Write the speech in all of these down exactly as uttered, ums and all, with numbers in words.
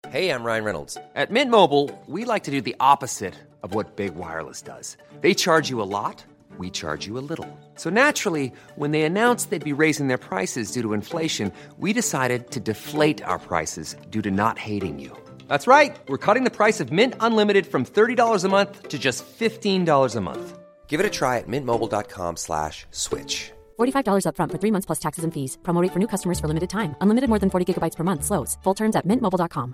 Hey, I'm Ryan Reynolds. At Mint Mobile, we like to do the opposite of what Big Wireless does. They charge you a lot, we charge you a little. So naturally, when they announced they'd be raising their prices due to inflation, we decided to deflate our prices due to not hating you. That's right. We're cutting the price of Mint Unlimited from thirty dollars a month to just fifteen dollars a month. Give it a try at mintmobile.com slash switch. forty-five dollars up front for three months plus taxes and fees. Promo rate for new customers for limited time. Unlimited more than forty gigabytes per month. Slows full terms at mint mobile dot com.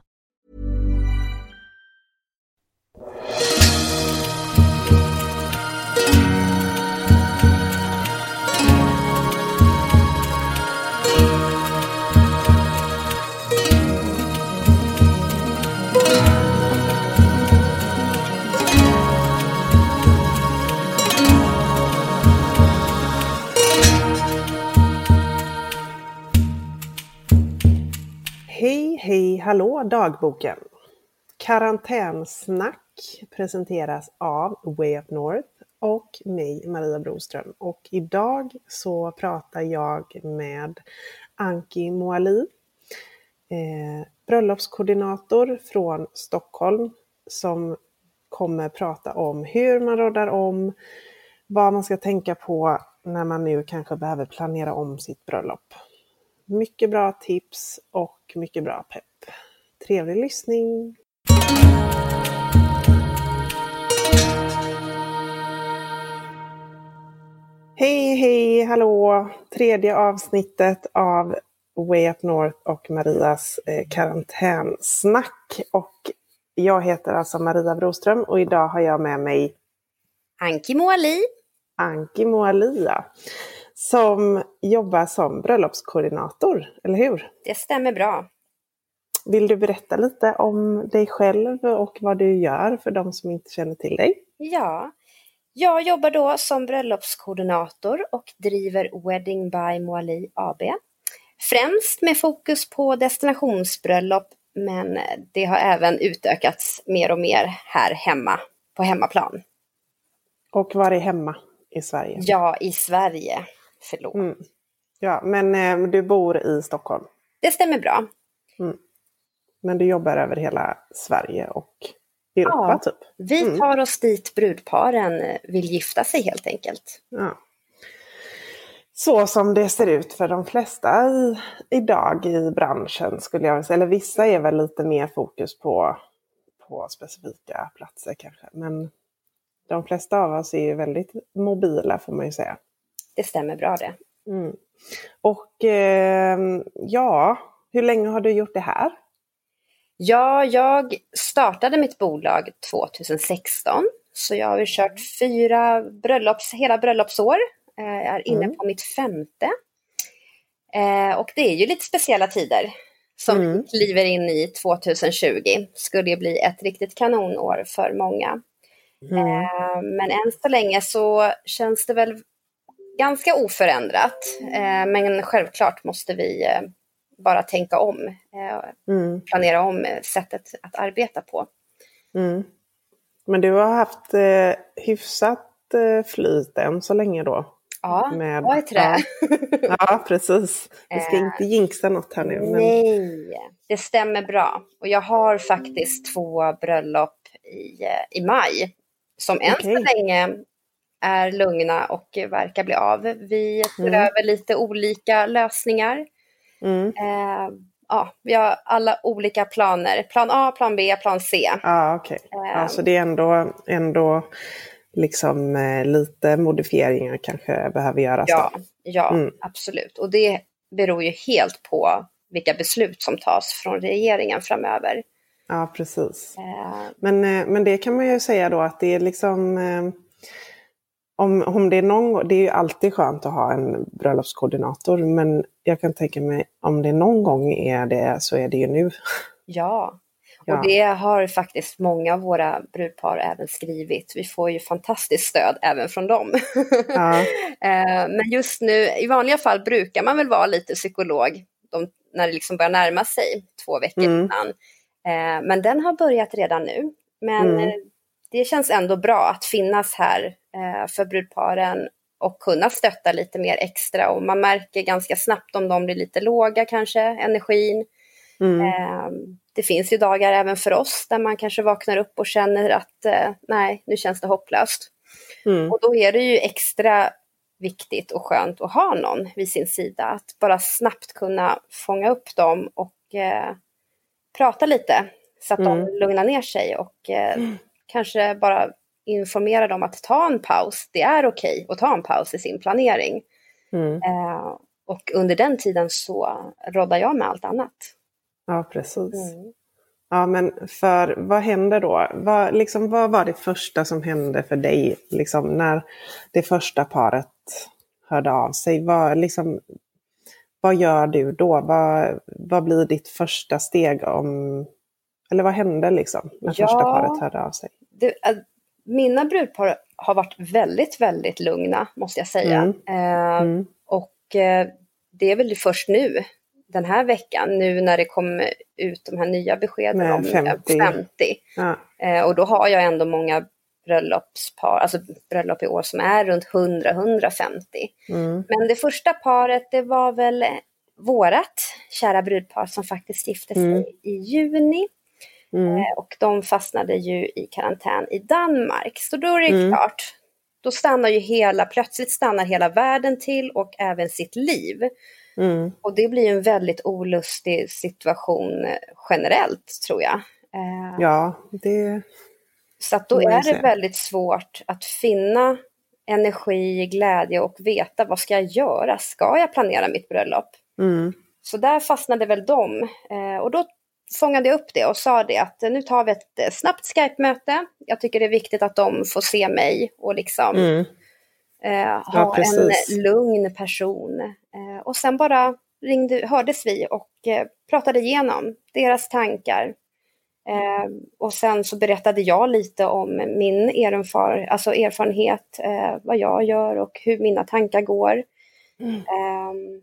Hej, hej, hallå dagboken. Karantänsnack presenteras av Way Up North och mig, Maria Broström. Och idag så pratar jag med Anki Moali, eh, bröllopskoordinator från Stockholm, som kommer prata om hur man råddar om, vad man ska tänka på när man nu kanske behöver planera om sitt bröllop. Mycket bra tips och mycket bra pepp. Trevlig lyssning! Hej, hej, hallå! Tredje avsnittet av Way Up North och Marias eh, karantänsnack. Och jag heter alltså Maria Broström och idag har jag med mig Anki Moali. Anki Moali, ja. Som jobbar som bröllopskoordinator, eller hur? Det stämmer bra. Vill du berätta lite om dig själv och vad du gör för de som inte känner till dig? Ja, jag jobbar då som bröllopskoordinator och driver Wedding by Moali A B. Främst med fokus på destinationsbröllop, men det har även utökats mer och mer här hemma, på hemmaplan. Och var är hemma i Sverige? Ja, i Sverige. Förlåt. Mm. Ja, men eh, du bor i Stockholm? Det stämmer bra. Mm. Men du jobbar över hela Sverige och Europa, ja, typ? Vi tar oss dit brudparen vill gifta sig helt enkelt. Ja. Så som det ser ut för de flesta i, idag i branschen, skulle jag säga. Eller vissa är väl lite mer fokus på, på specifika platser kanske. Men de flesta av oss är ju väldigt mobila, får man ju säga. Det stämmer bra det. Mm. Och eh, ja, hur länge har du gjort det här? Ja, jag startade mitt bolag tjugohundrasexton. Så jag har ju kört fyra bröllops, hela bröllopsår. Jag är inne mm. på mitt femte. Eh, och det är ju lite speciella tider som mm. vi kliver in i tjugohundratjugo. Skulle ju bli ett riktigt kanonår för många. Mm. Eh, men än så länge så känns det väl ganska oförändrat. Eh, men självklart måste vi eh, bara tänka om. Eh, mm. Planera om sättet att arbeta på. Mm. Men du har haft eh, hyfsat eh, flyt än så länge då? Ja, med, vad är trä? Ja, ja, precis. Vi ska inte jinxa något här nu. Men... Nej, det stämmer bra. Och jag har faktiskt två bröllop i, i maj. Som än okay. så länge är lugna och verkar bli av. Vi ser mm. över lite olika lösningar. Mm. Eh, ja, vi har alla olika planer. Plan A, plan B, plan C. Ah, okay. eh, alltså det är ändå, ändå liksom eh, lite modifieringar kanske behöver göras. Ja, då. ja mm. absolut. Och det beror ju helt på vilka beslut som tas från regeringen framöver. Ja, precis. Eh. Men, eh, men det kan man ju säga då att det är liksom... Eh, Om, om det är någon, det är ju alltid skönt att ha en bröllopskoordinator, men jag kan tänka mig om det någon gång är det, så är det ju nu. Ja, och ja. det har faktiskt många av våra brudpar även skrivit. Vi får ju fantastiskt stöd även från dem. Ja. Men just nu, i vanliga fall brukar man väl vara lite psykolog de, när det liksom börjar närma sig två veckor mm. innan. Men den har börjat redan nu. Men mm. det känns ändå bra att finnas här för brudparen och kunna stötta lite mer extra. Och man märker ganska snabbt om de blir lite låga kanske, energin. Mm. Eh, det finns ju dagar även för oss där man kanske vaknar upp och känner att eh, nej, nu känns det hopplöst. Mm. Och då är det ju extra viktigt och skönt att ha någon vid sin sida. Att bara snabbt kunna fånga upp dem och eh, prata lite så att Mm. de lugnar ner sig. Och eh, mm. kanske bara informera dem att ta en paus. Det är okej att ta en paus i sin planering. Mm. Eh, och under den tiden så råddar jag med allt annat. Ja, precis. Mm. Ja, men för vad hände då? Vad, liksom, vad var det första som hände för dig liksom, när det första paret hörde av sig? Vad, liksom, vad gör du då? Vad, vad blir ditt första steg om... Eller vad hände liksom, när Ja, första paret hörde av sig? Det, mina brudpar har varit väldigt, väldigt lugna, måste jag säga. Mm. Eh, Mm. och eh, det är väl först nu, den här veckan, nu när det kommer ut de här nya beskeden Nej, om femtio. femtio. Ja. Eh, och då har jag ändå många bröllopspar, alltså bröllop i år som är runt hundra till hundrafemtio. Mm. Men det första paret, det var väl vårat kära brudpar som faktiskt gifte sig Mm. i juni. Mm. Eh, och de fastnade ju i karantän i Danmark. Så då är det Mm. klart, då stannar ju hela, plötsligt stannar hela världen till och även sitt liv. Mm. Och det blir en väldigt olustig situation generellt, tror jag. Eh, Ja, det... Så att då får man ju är det se. väldigt svårt att finna energi, glädje och veta vad ska jag göra? Ska jag planera mitt bröllop? Mm. Så där fastnade väl de. Eh, och då fångade jag upp det och sa det att nu tar vi ett eh, snabbt Skype-möte. Jag tycker det är viktigt att de får se mig och liksom Mm. eh, ha Ja, precis. en lugn person. Eh, och sen bara ringde, hördes vi och eh, pratade igenom deras tankar. Eh, och sen så berättade jag lite om min erfar- alltså erfarenhet, eh, vad jag gör och hur mina tankar går. Mm. Eh,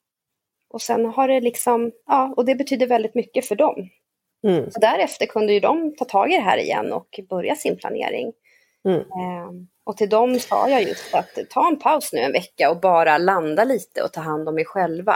och sen har det liksom, ja, och det betyder väldigt mycket för dem. Mm. Så därefter kunde ju de ta tag i det här igen och börja sin planering. Mm. Eh, och till dem sa jag just att ta en paus nu en vecka och bara landa lite och ta hand om mig själva.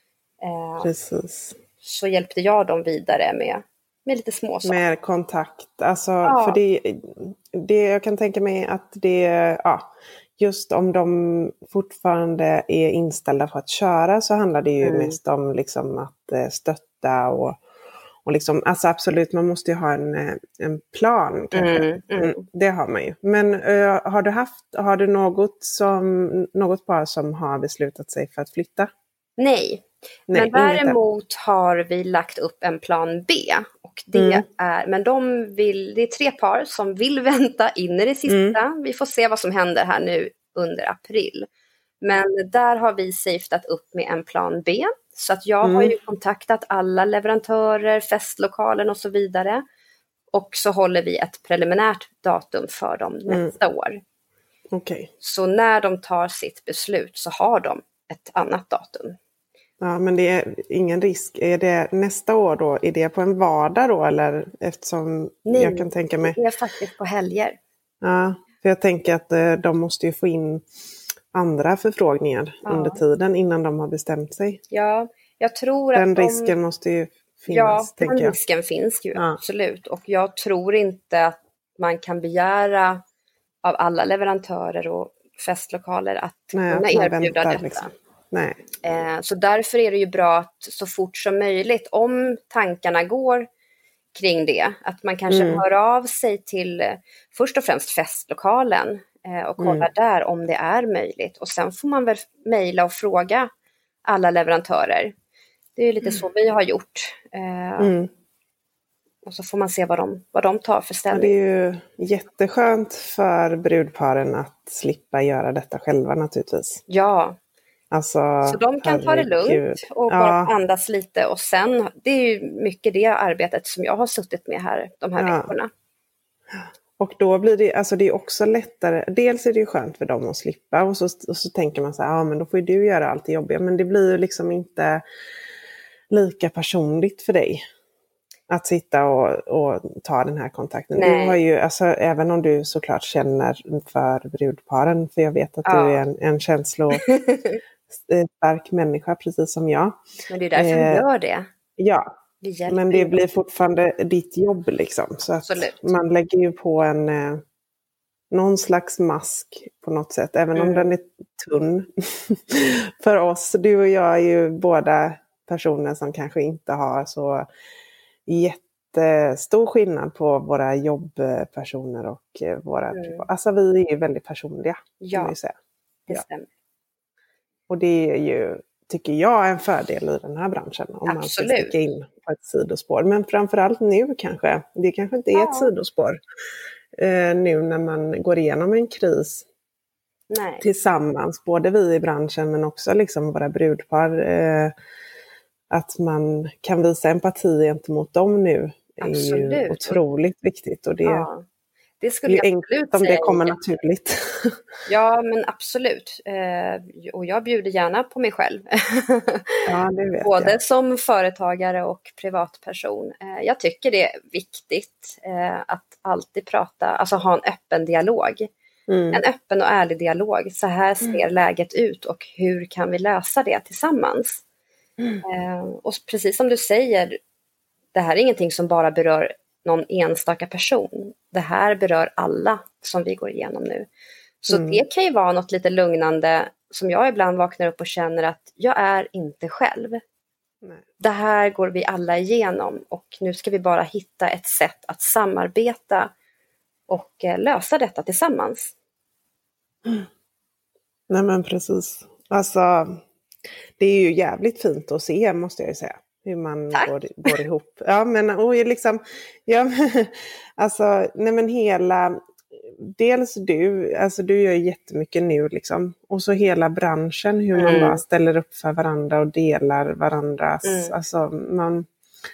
Eh, Precis. så hjälpte jag dem vidare med, med lite små saker. Med kontakt. Alltså, Ja. för det, det jag kan tänka mig att det, ja, just om de fortfarande är inställda på att köra så handlar det ju Mm. mest om liksom att eh, stötta och, och liksom, alltså absolut, man måste ju ha en, eh, en plan kanske. Mm, mm. Mm, det har man ju. Men eh, har du haft, har du något som, något par som har beslutat sig för att flytta? Nej. Nej, Men inget än. däremot har vi lagt upp en plan B. Och det Mm. är, men de vill, det är tre par som vill vänta in i det sista. Mm. Vi får se vad som händer här nu under april. Men där har vi safetat upp med en plan B. Så att jag Mm. har ju kontaktat alla leverantörer, festlokalen och så vidare. Och så håller vi ett preliminärt datum för dem Mm. nästa år. Okej. Så när de tar sitt beslut så har de ett annat datum. Ja, men det är ingen risk. Är det nästa år då? Är det på en vardag då? Eller eftersom Nej, jag kan tänka mig... det är faktiskt på helger. Ja, för jag tänker att eh, de måste ju få in andra förfrågningar Ja. under tiden innan de har bestämt sig. Ja, jag tror Den att de... risken måste ju Ja, finnas, den tänker jag. risken finns ju, Ja. absolut. Och jag tror inte att man kan begära av alla leverantörer och festlokaler att Nej, kunna att man erbjuda väntar, detta. liksom. Nej. Eh, så därför är det ju bra att så fort som möjligt, om tankarna går kring det, att man kanske Mm. hör av sig till eh, först och främst festlokalen eh, och kollar Mm. där om det är möjligt. Och sen får man väl mejla och fråga alla leverantörer. Det är ju lite så vi har gjort. Eh, Mm. Och så får man se vad de, vad de tar för Ja, ställning. det är ju jätteskönt för brudparen att slippa göra detta själva naturligtvis. Ja, Alltså, så de kan ta det herregud. lugnt och Ja. bara andas lite. Och sen, det är ju mycket det arbetet som jag har suttit med här de här Ja. veckorna. Och då blir det, alltså det är också lättare, dels är det ju skönt för dem att slippa och så, och så tänker man så här, ja men då får ju du göra allt det jobbiga, men det blir ju liksom inte lika personligt för dig att sitta och, och ta den här kontakten. Nej. Du har ju, alltså även om du såklart känner för brudparen, för jag vet att Ja. du är en, en känslostark människa precis som jag. Men det är därför Eh, vi gör det. Ja, Vi hjälper Men det ju. blir fortfarande ditt jobb liksom. Så att Absolut. man lägger ju på en eh, någon slags mask på något sätt. Även Mm. om den är tunn. För oss, du och jag är ju båda personer som kanske inte har så jättestor skillnad på våra jobbpersoner och eh, våra Mm. privat. Alltså vi är ju väldigt personliga. Ja. Kan man ju säga. Det Ja. stämmer. Och det är ju, tycker jag, en fördel i den här branschen. Om man ska Absolut. sticka in på ett sidospår. Men framförallt nu kanske. Det kanske inte är Ja. ett sidospår. Eh, nu när man går igenom en kris Nej. tillsammans. Både vi i branschen men också liksom våra brudpar. Eh, att man kan visa empati gentemot dem nu. Är ju Absolut. otroligt viktigt. Och det Ja. Det är skulle ju jag absolut enkelt om det säga. kommer naturligt. Ja, men absolut. Eh, och jag bjuder gärna på mig själv. Ja, det vet Både jag. som företagare och privatperson. Eh, jag tycker det är viktigt eh, att alltid prata, alltså ha en öppen dialog. Mm. En öppen och ärlig dialog. Så här ser Mm. läget ut och hur kan vi lösa det tillsammans? Mm. Eh, och precis som du säger, det här är ingenting som bara berör någon enstaka person. Det här berör alla som vi går igenom nu. Så Mm. det kan ju vara något lite lugnande som jag ibland vaknar upp och känner att jag är inte själv. Nej. Det här går vi alla igenom och nu ska vi bara hitta ett sätt att samarbeta och eh, lösa detta tillsammans. Nej men precis. Alltså det är ju jävligt fint att se, måste jag ju säga. Hur man Tack. går, går ihop. Ja men och liksom, ja, men, alltså nej men hela, dels du, alltså du gör jättemycket nu liksom. Och så hela branschen, hur man Mm. bara ställer upp för varandra och delar varandras, Mm. alltså man,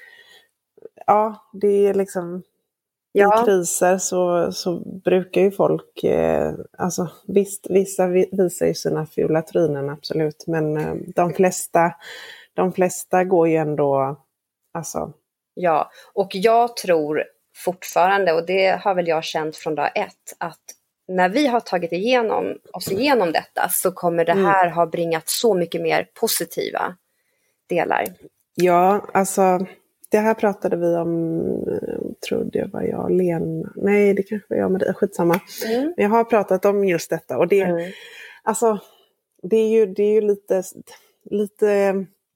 ja det är liksom, Ja. i kriser så, så brukar ju folk, eh, alltså visst, vissa vi- visar ju sina fula trynen absolut, men eh, de flesta, de flesta går ju ändå, alltså, Ja, och jag tror fortfarande, och det har väl jag känt från dag ett, att när vi har tagit igenom oss igenom detta så kommer det här ha bringat så mycket mer positiva delar. ja, alltså det här pratade vi om, eh, trodde jag var jag, Lena, nej det kanske var jag med dig, skitsamma. Mm. Men jag har pratat om just detta och det, Mm. alltså det är ju, det är ju lite, lite,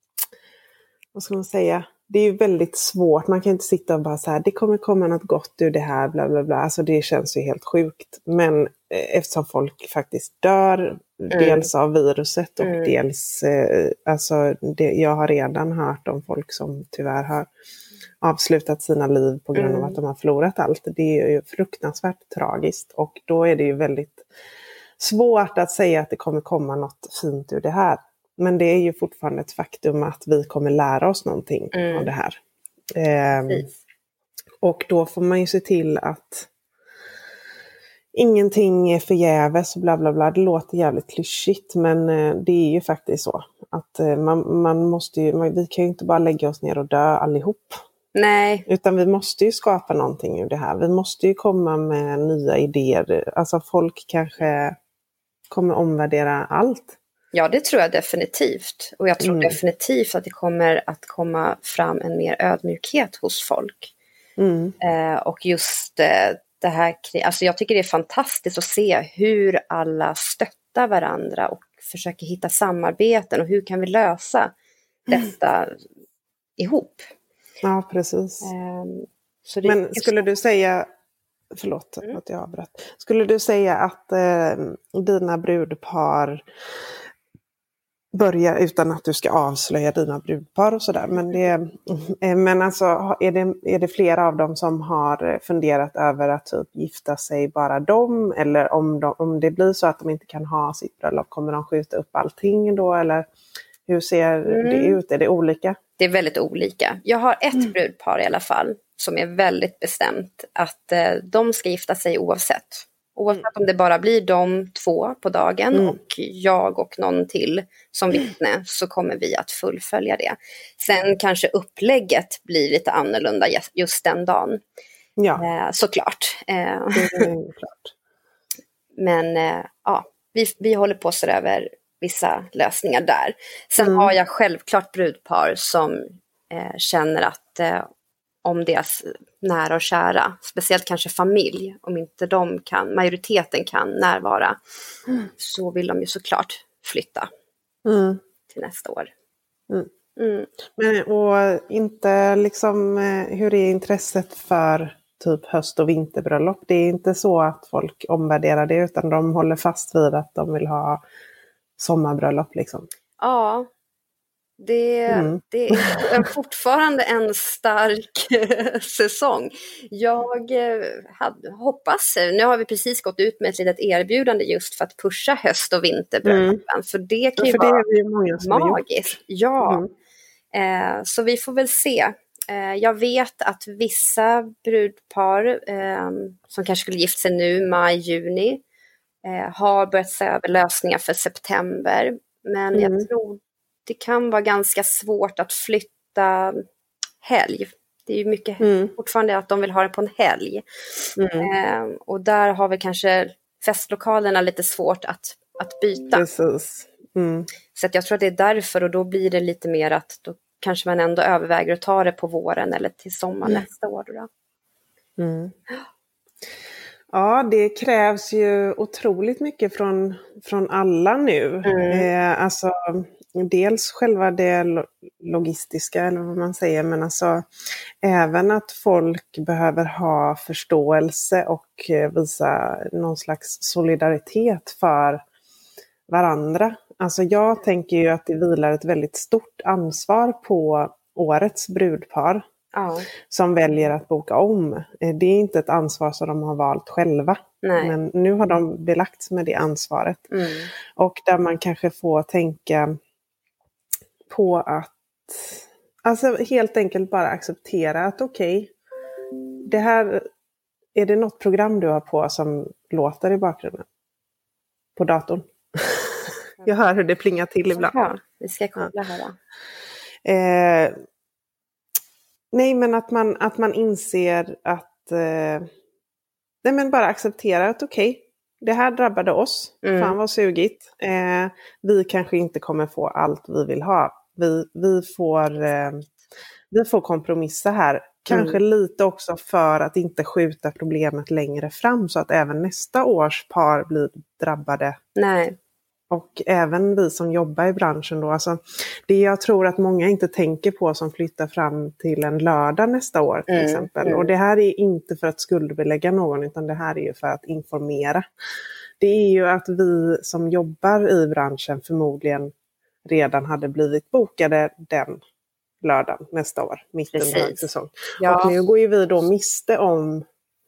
vad ska man säga, det är ju väldigt svårt, man kan inte sitta och bara så här, det kommer komma något gott ur det här, bla bla bla, alltså det känns ju helt sjukt, men eh, eftersom folk faktiskt dör, Mm. dels av viruset och Mm. dels, eh, alltså det, jag har redan hört om folk som tyvärr har avslutat sina liv på grund av Mm. att de har förlorat allt, det är ju fruktansvärt tragiskt och då är det ju väldigt svårt att säga att det kommer komma något fint ur det här. Men det är ju fortfarande ett faktum att vi kommer lära oss någonting Mm. av det här. Ehm, Precis. och då får man ju se till att ingenting är förgäves och bla bla bla. Det låter jävligt klyschigt men eh, det är ju faktiskt så. Att eh, man, man måste ju, man, vi kan ju inte bara lägga oss ner och dö allihop. Nej, Utan vi måste ju skapa någonting ur det här. Vi måste ju komma med nya idéer. Alltså folk kanske kommer omvärdera allt. ja det tror jag definitivt. Och jag tror Mm. definitivt att det kommer att komma fram en mer ödmjukhet hos folk. Mm. Eh, och just eh, det här, kri- alltså jag tycker det är fantastiskt att se hur alla stöttar varandra och försöker hitta samarbeten och hur kan vi lösa detta ihop. Ja, precis. Eh, så det, Men skulle du säga, förlåt Mm. att jag avbröt. Skulle du säga att eh, dina brudpar börjar, utan att du ska avslöja dina brudpar och sådär, men, det, eh, men alltså är det, är det flera av dem som har funderat över att typ gifta sig bara dem, eller om, de, om det blir så att de inte kan ha sitt bröllop, kommer de skjuta upp allting då, eller hur ser Mm. det ut? Är det olika? det är väldigt olika. Jag har ett brudpar i alla fall som är väldigt bestämt att eh, de ska gifta sig oavsett. Oavsett om det bara blir de två på dagen Mm. och jag och någon till som vittne så kommer vi att fullfölja det. Sen kanske upplägget blir lite annorlunda just- just den dagen. Ja, Eh, såklart. Eh, det är klart. men eh, ja, vi, vi håller på att se över vissa lösningar där. Sen Mm. har jag självklart brudpar som eh, känner att att eh, om deras nära och kära, speciellt kanske familj, om inte de kan, majoriteten kan närvara, mm. så vill de ju såklart flytta mm. till nästa år. Mm. Mm. Men, och inte liksom, hur är intresset för typ höst- och vinterbröllop? Det är inte så att folk omvärderar det, utan de håller fast vid att de vill ha sommarbröllop liksom. Ja, det, mm. det är fortfarande en stark säsong. Jag hade, hoppas, nu har vi precis gått ut med ett litet erbjudande just för att pusha höst- och vinterbröllopen. Mm. För det kan ju för vara det är det många som magiskt. Ja, mm. eh, så vi får väl se. Eh, jag vet att vissa brudpar eh, som kanske skulle gift sig nu, maj, juni, eh, har börjat se över lösningar för september. Men mm. jag tror det kan vara ganska svårt att flytta helg. Det är ju mycket mm. fortfarande att de vill ha det på en helg. Mm. Eh, och där har vi kanske festlokalerna lite svårt att, att byta. Precis. Mm. Så att jag tror att det är därför, och då blir det lite mer att då kanske man ändå överväger att ta det på våren eller till sommar mm. nästa år. Då. Mm. Ja, det krävs ju otroligt mycket från, från alla nu. Mm. Eh, alltså, dels själva det logistiska, eller vad man säger, men alltså även att folk behöver ha förståelse och visa någon slags solidaritet för varandra. Alltså jag tänker ju att det vilar ett väldigt stort ansvar på årets brudpar. Ja. Som väljer att boka om. Det är inte ett ansvar som de har valt själva. Nej. Men nu har de belagts med det ansvaret. Mm. Och där man kanske får tänka på att alltså helt enkelt bara acceptera att okej, okay, det här, är det något program du har på som låter i bakgrunden? På datorn. Jag hör hur det plingar till ibland. Ja, vi ska kolla här då. Eh, nej, men att man, att man inser att eh, nej, men bara acceptera att okej, okay, det här drabbade oss. Mm. Fan vad sugigt. Eh, vi kanske inte kommer få allt vi vill ha. Vi, vi, får, eh, vi får kompromissa här. Kanske mm. lite också för att inte skjuta problemet längre fram. Så att även nästa års par blir drabbade. Nej. Och även vi som jobbar i branschen då. Alltså, det jag tror att många inte tänker på som flyttar fram till en lördag nästa år till mm, exempel. Mm. Och det här är inte för att skuldbelägga någon, utan det här är ju för att informera. Det är ju att vi som jobbar i branschen förmodligen redan hade blivit bokade den lördagen nästa år. Mitt under högsäsong. Ja. Och nu går ju vi då miste om...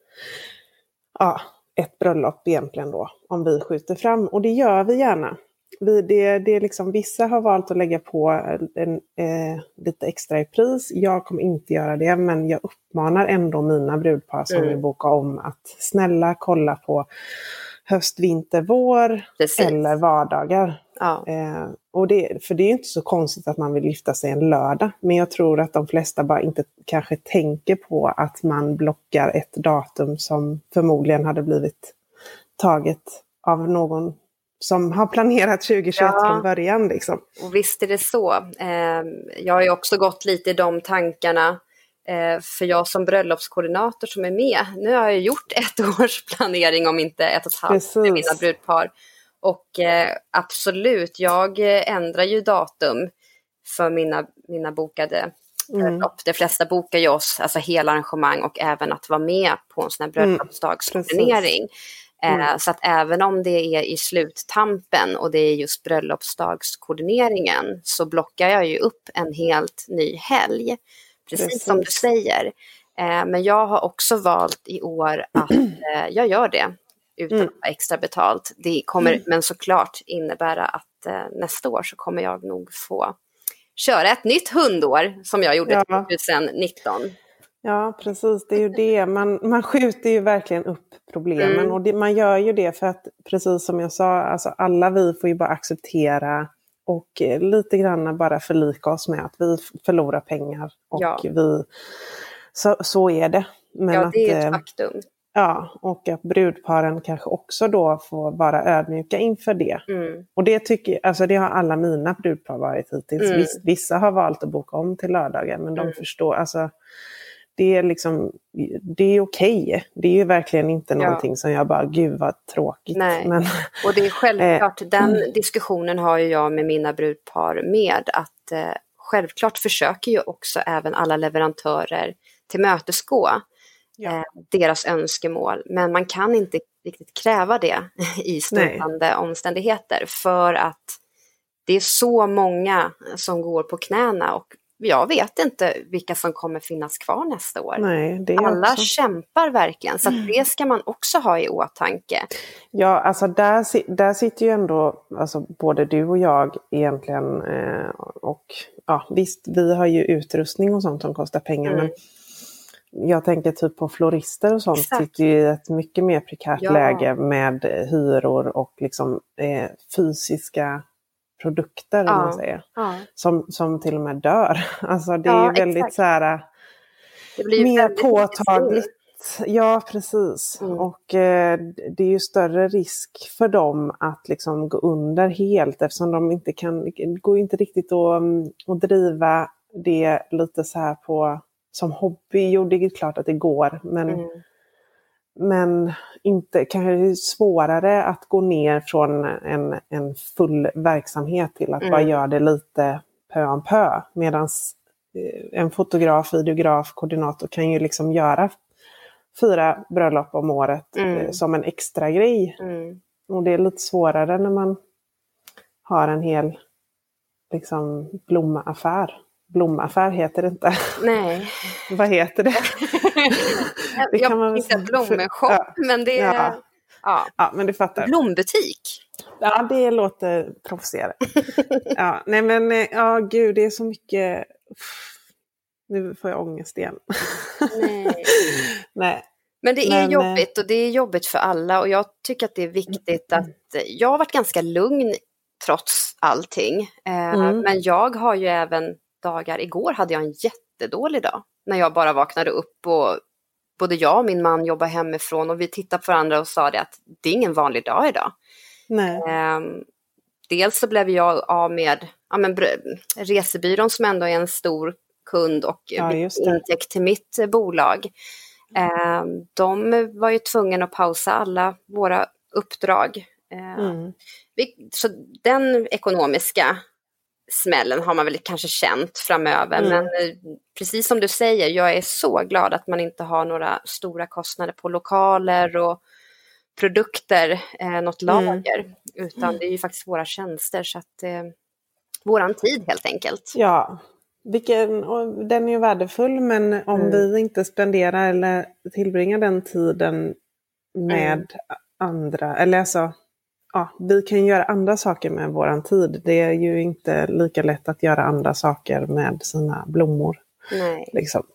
Ja, ett bröllop egentligen då, om vi skjuter fram. Och det gör vi gärna. Vi, det, det är liksom, vissa har valt att lägga på en, eh, lite extra i pris. Jag kommer inte göra det, men jag uppmanar ändå mina brudpar som mm. vill boka om att snälla kolla på höst, vinter, vår. Precis. Eller vardagar. Ja. Eh, och det, för det är inte så konstigt att man vill lyfta sig en lördag. Men jag tror att de flesta bara inte kanske tänker på att man blockar ett datum som förmodligen hade blivit taget av någon som har planerat tjugohundratjugoett ja. Från början. Liksom. Och visst är det så. Eh, jag har ju också gått lite i de tankarna. Eh, för jag som bröllopskoordinator som är med. Nu har jag gjort ett års planering, om inte ett och ett halvt med mina brudpar. Och eh, absolut, jag ändrar ju datum för mina, mina bokade bröllop. Mm. De flesta bokar ju oss, alltså hela arrangemang, och även att vara med på en sån här bröllopsdagskoordinering. Mm. Eh, så att även om det är i sluttampen och det är just bröllopsdagskoordineringen, så blockar jag ju upp en helt ny helg. Precis, Precis. Som du säger. Eh, men jag har också valt i år att eh, jag gör det. Utan mm. att ha extra betalt. Det kommer mm. men såklart innebära att eh, nästa år så kommer jag nog få köra ett nytt hundår som jag gjorde ja. tjugonitton. Ja, precis. Det är ju det. Man, man skjuter ju verkligen upp problemen. Mm. Och det, man gör ju det för att, precis som jag sa, alltså alla vi får ju bara acceptera och eh, lite grann bara förlika oss med att vi förlorar pengar. Och ja. vi, så, så är det. Men ja, det är att, ett faktum. Ja, och att brudparen kanske också då får vara ödmjuka inför det. Mm. Och det tycker alltså det har alla mina brudpar varit hittills. Mm. Visst, vissa har valt att boka om till lördagen, men Mm. de förstår, alltså det är liksom, det är okej. Det är ju verkligen inte Ja. någonting som jag bara, gud vad tråkigt. Nej. Men, Och det är självklart, den diskussionen har ju jag med mina brudpar med, att eh, självklart försöker ju också även alla leverantörer tillmötesgå ja. eh, deras önskemål, men man kan inte riktigt kräva det i stundande omständigheter, för att det är så många som går på knäna, och jag vet inte vilka som kommer finnas kvar nästa år. Nej, det är alla också. kämpar verkligen, så att det ska man också ha i åtanke. Ja, alltså där, där sitter ju ändå alltså, både du och jag egentligen, eh, och ja, visst, vi har ju utrustning och sånt som kostar pengar, Mm. men jag tänker typ på florister och sånt. Exakt. Sitter ju i ett mycket mer prekärt Ja. läge med hyror och liksom eh, fysiska produkter, Ja. om man säger, Ja. som, som till och med dör. Alltså det är Ja, ju väldigt exakt. så här, Det blir mer väldigt mycket påtagligt. stor. Ja, precis. Mm. Och eh, det är ju större risk för dem att liksom gå under helt, eftersom de inte kan, det går ju inte riktigt att, att driva det lite så här på som hobby. Jo, det är klart att det går, men, Mm. men inte, kanske är det svårare att gå ner från en, en full verksamhet till att Mm. bara göra det lite pö om pö. Medan en fotograf, videograf, koordinator kan ju liksom göra fyra bröllop om året Mm. eh, som en extra grej. Mm. Och det är lite svårare när man har en hel liksom blomaffär. Blomaffär heter det inte. Nej. Vad heter det? Det kan man jag väl tänkte säga. blommeshop, Ja. men det är Ja. ja. Ja, men du fattar. Blombutik. Ja, det låter provocerande. Ja, nej men, eh, ja gud, det är så mycket. Uff, nu får jag ångest igen. Nej. Nej. Men det är Men, jobbigt, och det är jobbigt för alla, och jag tycker att det är viktigt att jag har varit ganska lugn trots allting. Eh, Mm. Men jag har ju även dagar, igår hade jag en jättedålig dag när jag bara vaknade upp och både jag och min man jobbar hemifrån, och vi tittade på varandra och sa det att det är ingen vanlig dag idag. Nej. Eh, dels så blev jag av med ja, men, resebyrån som ändå är en stor kund och Ja, just det. intäkt till mitt eh, bolag. Eh, de var ju tvungna att pausa alla våra uppdrag. Eh, Mm. vi, så den ekonomiska smällen har man väl kanske känt framöver. Mm. Men eh, precis som du säger, jag är så glad att man inte har några stora kostnader på lokaler och produkter, eh, något lager. Mm. Utan det är ju faktiskt våra tjänster, så att eh, våran tid helt enkelt. Ja, vilken, och den är ju värdefull, men om Mm. vi inte spenderar eller tillbringar den tiden med Mm. andra, eller alltså, ja, vi kan göra andra saker med våran tid. Det är ju inte lika lätt att göra andra saker med sina blommor. Nej. Liksom.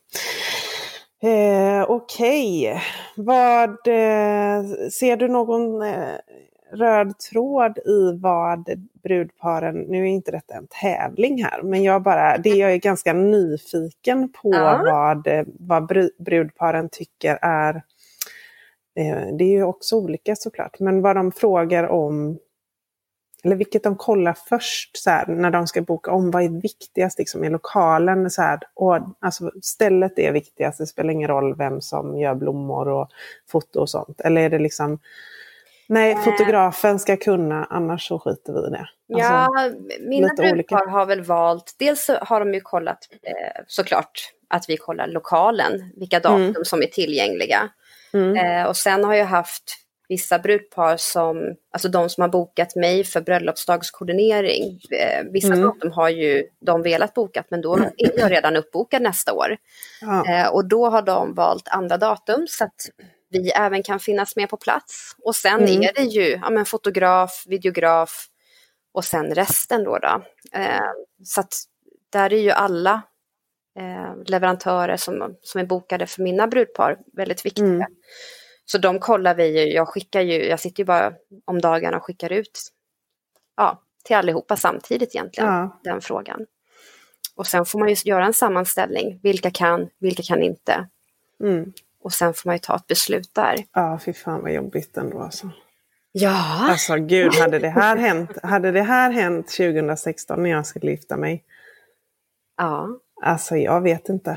Eh, Okej, okay. Vad eh, ser du någon eh, röd tråd i vad brudparen, nu är inte detta en tävling här, men jag bara, det jag är ganska nyfiken på Ja. vad, vad brudparen tycker är, eh, det är ju också olika såklart, men vad de frågar om, eller vilket de kollar först så här, när de ska boka om, vad är viktigast liksom, i lokalen så här, och, alltså, stället är viktigast, det spelar ingen roll vem som gör blommor och foto och sånt, eller är det liksom nej, fotografen ska kunna, annars så skiter vi i det. Alltså, ja, mina lite brudpar olika. har väl valt, dels så har de ju kollat eh, såklart att vi kollar lokalen, vilka datum Mm. som är tillgängliga. Mm. Eh, och sen har jag haft vissa brudpar som, alltså de som har bokat mig för bröllopsdagskoordinering. Eh, vissa Mm. datum har ju de velat bokat, men då är jag redan uppbokad nästa år. Ja. Eh, och då har de valt andra datum så att vi även kan finnas med på plats. Och sen Mm. är det ju ja, men fotograf, videograf och sen resten då. då. Eh, så att där är ju alla eh, leverantörer som, som är bokade för mina brudpar väldigt viktiga. Mm. Så de kollar vi ju, jag skickar ju, jag sitter ju bara om dagarna och skickar ut ja, till allihopa samtidigt egentligen, Ja. den frågan. Och sen får man ju göra en sammanställning, vilka kan, vilka kan inte. Mm. Och sen får man ju ta ett beslut där. Ja, fy fan vad jobbigt ändå alltså. Ja. Alltså gud, hade det här hänt, hade det här hänt tjugohundrasexton när jag skulle gifta mig? Ja. Alltså jag vet inte.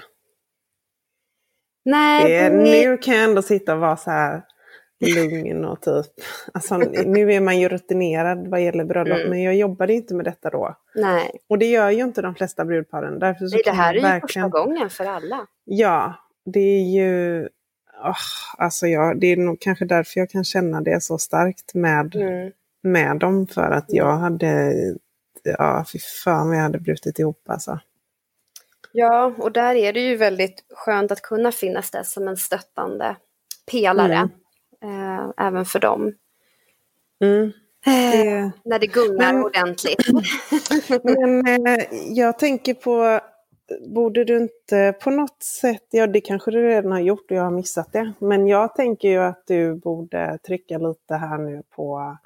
Nej. Det är, det... Nu kan jag ändå sitta och vara så här lugn och typ. Alltså nu är man ju rutinerad vad gäller bröllop, mm. men jag jobbade inte med detta då. Nej. Och det gör ju inte de flesta brudparen. Därför så Nej, det här är ju verkligen... första gången för alla. Ja, det är ju... Oh, alltså ja, det är nog kanske därför jag kan känna det så starkt med, mm. med dem. För att jag hade... Ja, fy fan vad jag hade brutit ihop alltså. Ja, och där är det ju väldigt skönt att kunna finnas där som en stöttande pelare. Mm. Eh, även för dem. Mm. Det... Eh, när det gungar men... ordentligt. Men eh, jag tänker på... Borde du inte på något sätt, ja det kanske du redan har gjort och jag har missat det. Men jag tänker ju att du borde trycka lite här nu på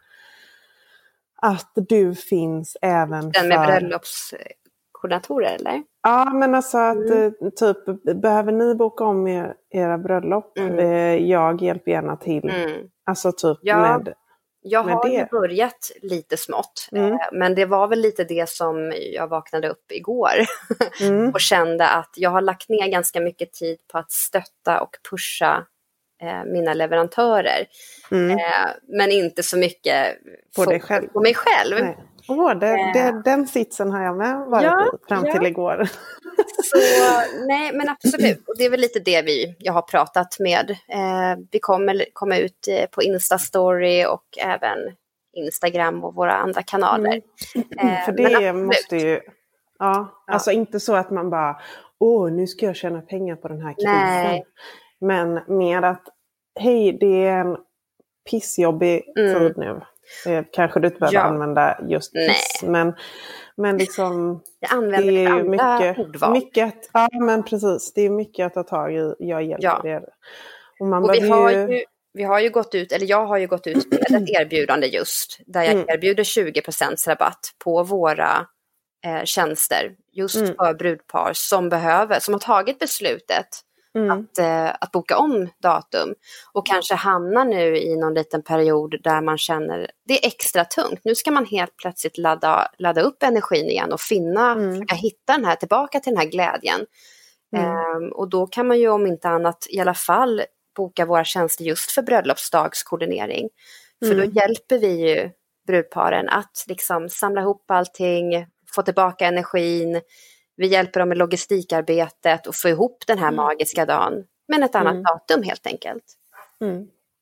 att du finns även Den med för... bröllopskoordinatorer eller? Ja, men alltså att Mm. typ, behöver ni boka om er, era bröllop? Mm. Eh, jag hjälper gärna till. Mm. Alltså typ Ja. med... Jag med har det. ju börjat lite smått, Mm. eh, men det var väl lite det som jag vaknade upp igår Mm. och kände att jag har lagt ner ganska mycket tid på att stötta och pusha eh, mina leverantörer. Mm. Eh, men inte så mycket På dig själv. på mig själv. Nej. Åh, det, det, den sitsen har jag med varit Ja, i fram ja. till igår. Så nej, men absolut. Och det är väl lite det vi, jag har pratat med. Eh, vi kommer komma ut eh, på Insta-story och även Instagram och våra andra kanaler. Mm. Eh, För det måste ju... Ja, Ja. alltså inte så att man bara, åh nu ska jag tjäna pengar på den här krisen. Nej. Men mer att, hej det är en pissjobbig Mm. tid nu. Eh, kanske du inte behöver Ja. använda just piss, men, men liksom Jag använder det är ju andra mycket, ordval. mycket att, ja men precis, det är mycket att ta tag i, jag hjälper Ja. er. Och, man Och vi behöver har ju, ju, vi har ju gått ut, eller jag har ju gått ut med ett erbjudande just, där jag Mm. erbjuder tjugo procent rabatt på våra eh, tjänster, just Mm. för brudpar som behöver, som har tagit beslutet mm, att, eh, att boka om datum och kanske hamnar nu i någon liten period där man känner det är extra tungt. Nu ska man helt plötsligt ladda, ladda upp energin igen och finna, Mm. försöka hitta den här, tillbaka till den här glädjen. Mm. Ehm, och då kan man ju om inte annat i alla fall boka våra tjänster just för bröllopsdagskoordinering. För Mm. då hjälper vi ju brudparen att liksom samla ihop allting, få tillbaka energin. Vi hjälper dem med logistikarbetet och få ihop den här Mm. magiska dagen. Men ett annat Mm. datum helt enkelt. Mm.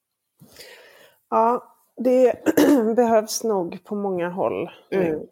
Ja, det behövs nog på många håll Mm. nu.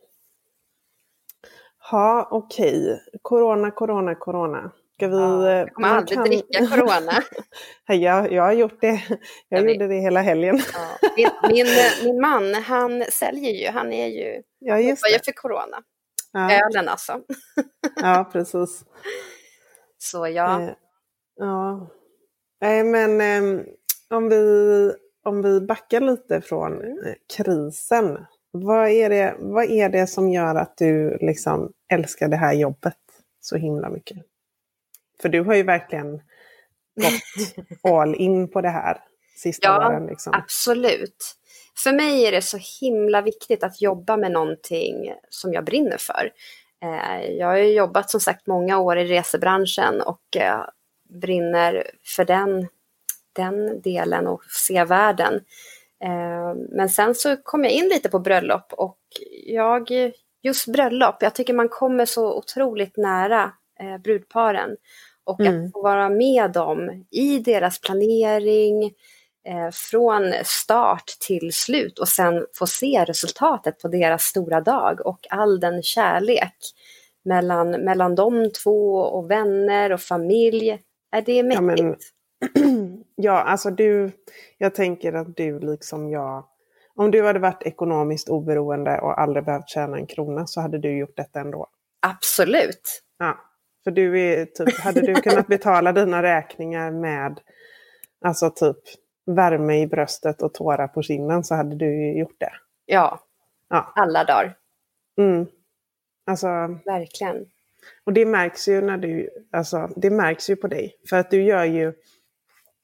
Ja, okej. Corona, corona, corona. Ska vi... Ja, jag kommer man aldrig kan- dricka corona. jag, jag har gjort det. Jag Jag gjorde det hela helgen. Ja. Min, min, min man, han säljer ju, han är ju, Ja, just jobbar ju det. för corona. Ja, Ölen alltså. ja precis. Så ja. Eh, Ja. Nej, men eh, om, vi, om vi backar lite från eh, krisen. Vad är, det, vad är det som gör att du liksom älskar det här jobbet så himla mycket? För du har ju verkligen gått all in på det här sista Ja, åren. Liksom. absolut. För mig är det så himla viktigt att jobba med någonting som jag brinner för. Eh, jag har ju jobbat som sagt många år i resebranschen och eh, brinner för den, den delen och se världen. Eh, men sen så kom jag in lite på bröllop och jag, just bröllop, jag tycker man kommer så otroligt nära eh, brudparen. Och Mm. att få vara med dem i deras planering eh, från start till slut och sen få se resultatet på deras stora dag och all den kärlek mellan, mellan de två och vänner och familj. Är det mäktigt? Ja, men, ja, alltså du, jag tänker att du liksom jag, om du hade varit ekonomiskt oberoende och aldrig behövt tjäna en krona så hade du gjort detta ändå. Absolut. Ja, för du är typ, hade du kunnat betala dina räkningar med alltså typ värme i bröstet och tårar på kinden så hade du ju gjort det. Ja, Ja. alla dagar. Mm. Alltså, Verkligen. och det märks ju när du, alltså det märks ju på dig. För att du gör ju,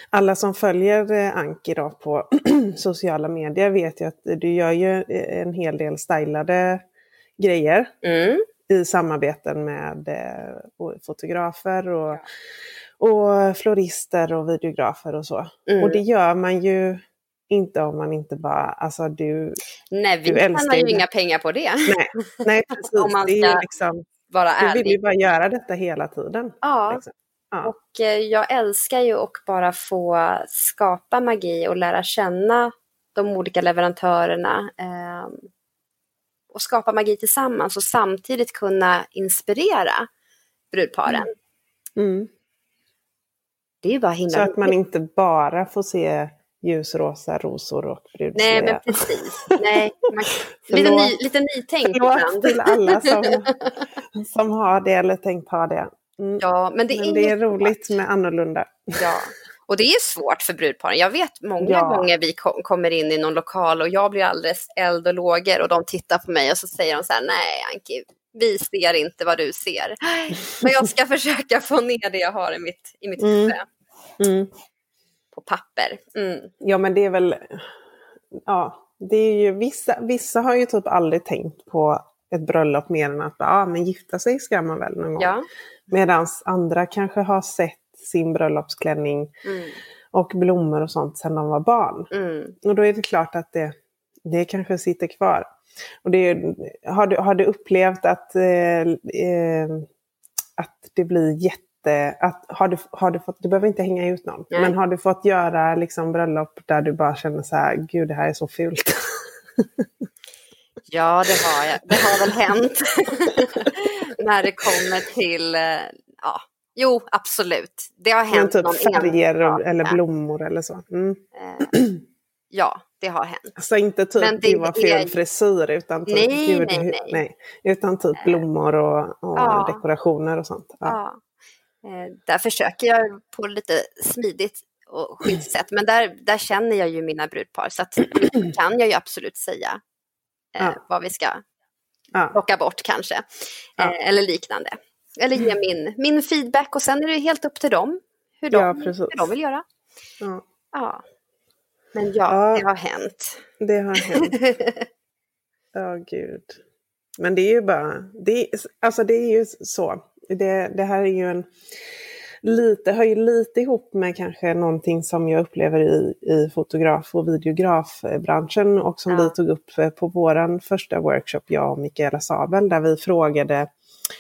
alla som följer Anki då på sociala medier vet ju att du gör ju en hel del stylade grejer Mm. i samarbeten med eh, fotografer och, och florister och videografer och så. Mm. Och det gör man ju inte om man inte bara, alltså du Nej, vi du tjänar ju det. inga pengar på det. Nej, nej precis. Om man det är ska ju liksom, vara du ärlig. vill ju bara göra detta hela tiden. Ja. Liksom. Ja. Och eh, jag älskar ju att bara få skapa magi och lära känna de olika leverantörerna. Eh, och skapa magi tillsammans och samtidigt kunna inspirera brudparen. Mm. Det är ju bara himla Så att man roligt. inte bara får se ljusrosa rosor och brudslöja. Nej, men precis. Nej, man, lite, ny, lite nytänkt ibland. till alla som, som har det eller tänkt ha det. Mm. Ja, men det men är, det är svårt. roligt med annorlunda. Ja, och det är svårt för brudparen. Jag vet många Ja. gånger vi kom, kommer in i någon lokal och jag blir alldeles eld och lågor och de tittar på mig och så säger de så här: nej Anki, vi ser inte vad du ser. Men jag ska försöka få ner det jag har i mitt, i mitt huvud. Mm. På papper. Mm. Ja, men det är väl, ja, det är ju vissa, vissa har ju typ aldrig tänkt på ett bröllop mer än att, ja, men gifta sig ska man väl någon gång. Ja. Medan andra kanske har sett sin bröllopsklänning Mm. och blommor och sånt sedan de var barn. Mm. Och då är det klart att det, det kanske sitter kvar. Och det är, har, du, har du upplevt att, eh, eh, att det blir jätte... Att, har du, har du, fått, du behöver inte hänga ut någon. Nej. Men har du fått göra liksom, bröllop där du bara känner så här: gud, det här är så fult. Ja, det har jag. Det har väl hänt. När det kommer till... Ja, jo, absolut. Det har hänt. Men någon typ färger och, enstaka. eller blommor eller så. Mm. Eh, ja, det har hänt. Alltså inte typ Men det det var fel är- frisyr utan typ, Nej, gud, nej, hur- nej. nej. Utan typ blommor och, och Ja. dekorationer och sånt. Ja. Ja. Eh, där försöker jag på lite smidigt och schysst sätt. Men där, där känner jag ju mina brudpar. Så att nu kan jag ju absolut säga eh, Ja. vad vi ska Ja. plocka bort kanske. Eh, Ja. Eller liknande. Eller ge min, min feedback. Och sen är det helt upp till dem. Hur de, Ja, precis. hur de vill göra. Ja. Ja. Men ja, Ja. det har hänt. Det har hänt. Ja, gud. Men det är ju bara, det är, alltså det är ju så. Det, det här är ju en, lite, hör ju lite ihop med kanske någonting som jag upplever i, i fotograf- och videografbranschen och som Ja. vi tog upp på våran första workshop, jag och Mikaela Sabel, där vi frågade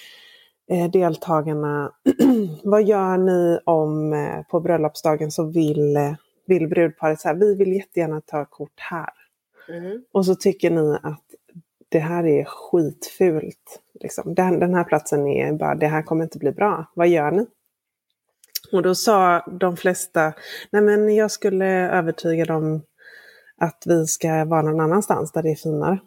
eh, deltagarna, vad gör ni om eh, på bröllopsdagen så vill, eh, vill brudparet så här, vi vill jättegärna ta kort här. Mm. Och så tycker ni att det här är skitfult. Liksom. Den, den här platsen är bara, det här kommer inte bli bra. Vad gör ni? Och då sa de flesta, nej men jag skulle övertyga dem att vi ska vara någon annanstans där det är finare.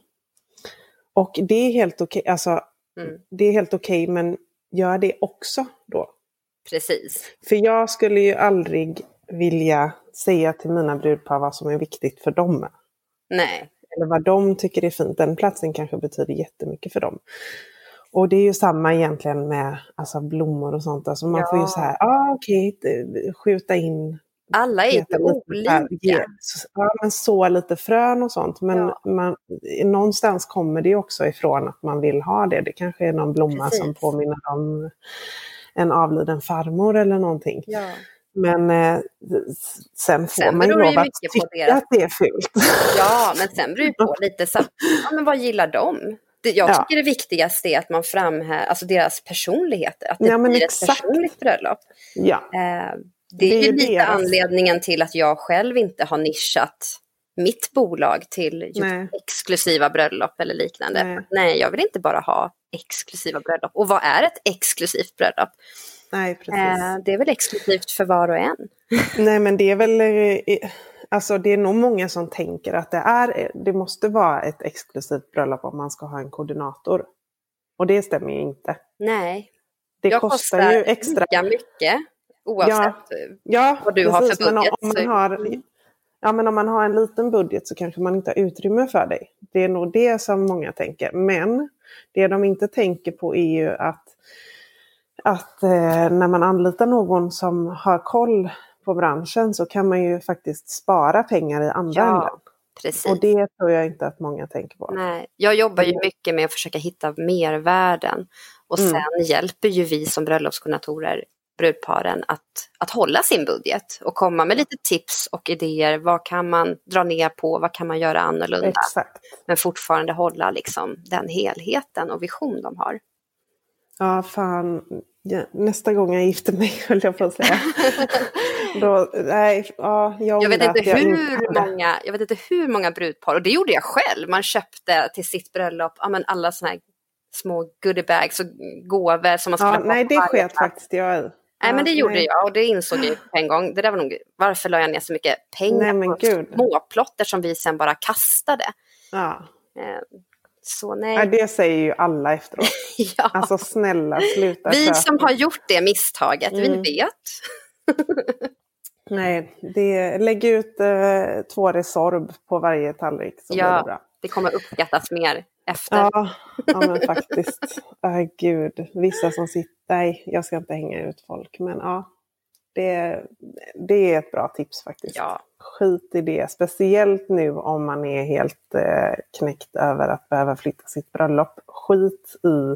Och det är helt okej, alltså Mm. det är helt okej, men gör det också då. Precis. För jag skulle ju aldrig vilja säga till mina brudpar vad som är viktigt för dem. Nej. Eller vad de tycker är fint. Den platsen kanske betyder jättemycket för dem. Och det är ju samma egentligen med alltså, blommor och sånt. Alltså man Ja. får ju så här, ah, okej, okay, skjuta in. Alla är ju peta lite olika. här, ge, så, ja, men så lite frön och sånt. Men Ja. man, någonstans kommer det också ifrån att man vill ha det. Det kanske är någon blomma Precis. som påminner om en avliden farmor eller någonting. Ja. Men eh, sen får Sen man ju beror det lov att mycket på tycka deras- att det är fult. Ja, men sen beror det på lite så, ja, men vad gillar de? Det, jag Ja. tycker det viktigaste är att man framhäver alltså deras personligheter, att det Ja, men blir exakt. ett personligt bröllop. Ja. Eh, det Det är är ju ju lite deras. anledningen till att jag själv inte har nischat mitt bolag till just Nej. exklusiva bröllop eller liknande. Nej. Nej, jag vill inte bara ha exklusiva bröllop. Och vad är ett exklusivt bröllop? Nej, precis. Eh, det är väl exklusivt för var och en. Nej, men det är väl, eh, alltså det är nog många som tänker att det är, det måste vara ett exklusivt bröllop om man ska ha en koordinator. Och det stämmer ju inte. Nej, Det jag kostar, kostar ju extra. lika mycket oavsett. Ja. Ja, vad du har för men om, budget, om man så- har, ja, men om man har en liten budget så kanske man inte har utrymme för det. Det är nog det som många tänker. Men det de inte tänker på är ju att, att eh, när man anlitar någon som har koll på på branschen så kan man ju faktiskt spara pengar i andra Ja, änden. precis. Och det tror jag inte att många tänker på. Nej, jag jobbar ju mycket med att försöka hitta mervärden. Och sen Mm. hjälper ju vi som bröllopskoordinatorer brudparen att, att hålla sin budget. Och komma med lite tips och idéer. Vad kan man dra ner på? Vad kan man göra annorlunda? Exakt. Men fortfarande hålla liksom den helheten och vision de har. Ja, fan. Ja, nästa gång jag gifter mig, höll jag på att säga. Då, nej, ja, jag, Jag vet, att inte jag hur inte många, jag vet inte hur många brudpar, och det gjorde jag själv. Man köpte till sitt bröllop ja, men alla såna här små goodiebags och gåvor som man skulle Ja, ha nej, på det varje sket plats. faktiskt jag i. Nej, Ja, men det gjorde nej. jag och det insåg jag på en gång. Det där var nog, varför la jag ner så mycket pengar Nej, men på gud. småplotter som vi sen bara kastade. Ja. Eh, Så Nej, nej. det säger ju alla efteråt. Ja. Alltså snälla, sluta Vi köpa. som har gjort det misstaget, vi Mm. vet. Nej, det, lägg ut eh, två Resorb på varje tallrik så blir det Ja, bra. det kommer uppskattas mer efter. Ja, ja men faktiskt. Äh, gud, vissa som sitter... Nej, jag ska inte hänga ut folk. Men ja, det, det är ett bra tips faktiskt. Ja. Skit i det. Speciellt nu om man är helt eh, knäckt över att behöva flytta sitt bröllop. Skit i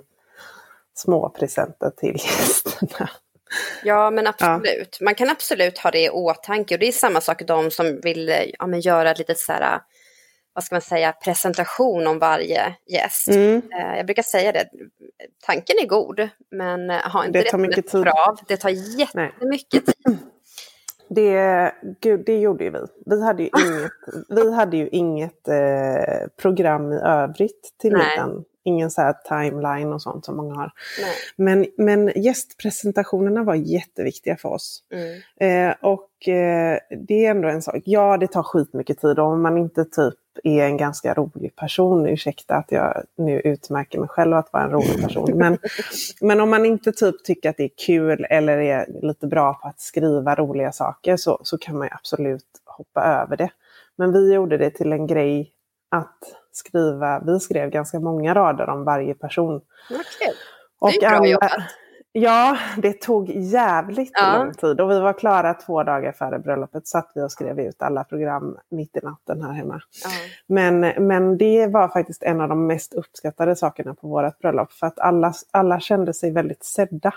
små presenter till gästerna. Ja, men absolut. Man kan absolut ha det i åtanke. Och det är samma sak de som vill ja, men göra ett litet så här, vad ska man säga, presentation om varje gäst. Mm. Eh, jag brukar säga det. Tanken är god, men ha inte Det tar det mycket som ett tid. krav. Det tar jättemycket tid. Det, gud, det gjorde ju vi. Vi hade ju inget, vi hade ju inget eh, program i övrigt till Nej. middagen. Ingen så här timeline och sånt som många har. Nej. Men, men gästpresentationerna var jätteviktiga för oss. Mm. Eh, och eh, det är ändå en sak. Ja, det tar skitmycket tid. Och om man inte typ är en ganska rolig person, ursäkta att jag nu utmärker mig själv att vara en rolig person. Men, men om man inte typ tycker att det är kul eller är lite bra på att skriva roliga saker så, så kan man ju absolut hoppa över det. Men vi gjorde det till en grej att skriva, vi skrev ganska många rader om varje person. Okej. Och Det är bra alla, jobbat. ja, det tog jävligt Ja. lång tid. Och vi var klara två dagar före bröllopet. Satt vi och skrev ut alla program mitt i natten här hemma. Ja. Men, men det var faktiskt en av de mest uppskattade sakerna på vårt bröllop. För att alla, alla kände sig väldigt sedda.